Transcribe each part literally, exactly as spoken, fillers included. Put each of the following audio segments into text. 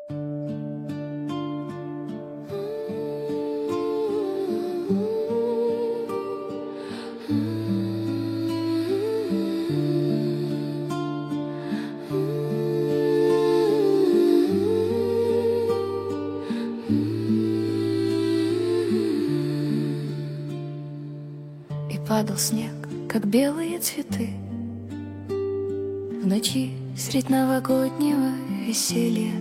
Падал снег, как белые цветы, в ночи средь новогоднего веселья,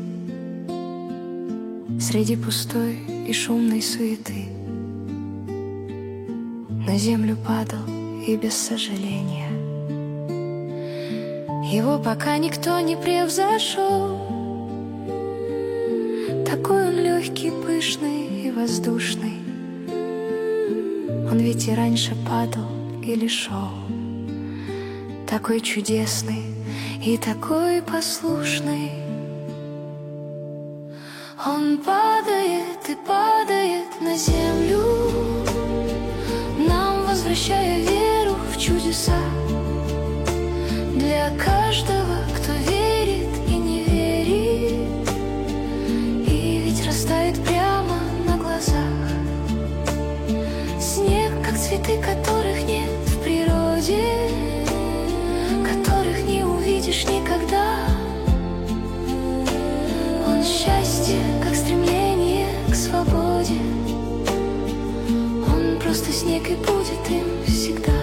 среди пустой и шумной суеты. На землю падал и без сожаления. Его пока никто не превзошел. Такой он легкий, пышный и воздушный. Он ведь и раньше падал или шел, такой чудесный и такой послушный. Он падает и падает на землю, нам возвращая веру в чудеса. Для каждого, кто верит и не верит, и ведь растает прямо на глазах. Снег, как цветы, которых нет в природе, которых не увидишь никогда. Он счастье, как стремление к свободе. Он просто снег и будет им всегда.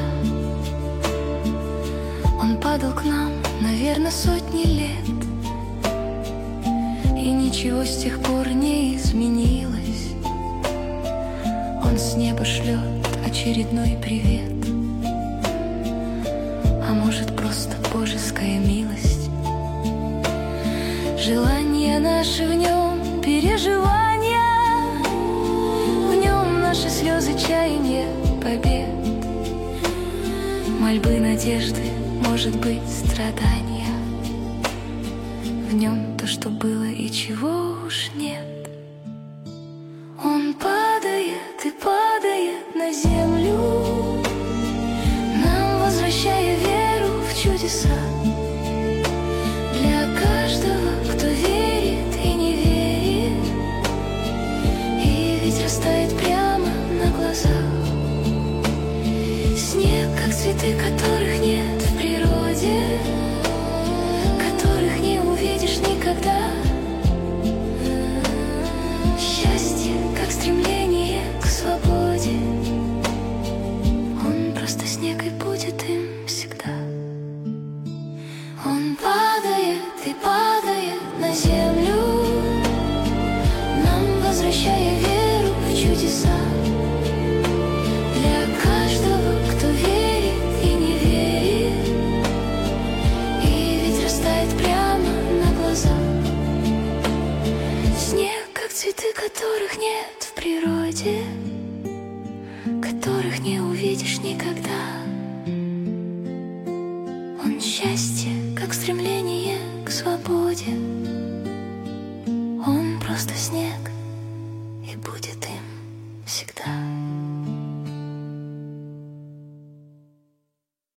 Он падал к нам, наверное, сотни лет, и ничего с тех пор не изменилось. Он с неба шлет очередной привет, а может, просто божеская милость. Желания наши в нем, переживания в нем, наши слезы, чаяния, побед, мольбы, надежды, может быть, страдания. В нем то, что было и чего уж нет. Он падает и падает на землю, нам возвращая веру в чудеса. Для каждого, кто верит и не верит, и ведь растает прямо на глазах. Снег, как цветы, которых нет в природе, которых не увидишь никогда. Счастье, как стремление к свободе. Он просто снег и будет им всегда. Он падает и падает на землю, нам возвращая веру в чудеса. Для каждого, кто верит и не верит, и ведь растает прямо на глазах. Снег, как цветы, которых нет в природе, которых не увидишь никогда. Он счастье, как стремление к свободе. Он просто снег и будет им всегда.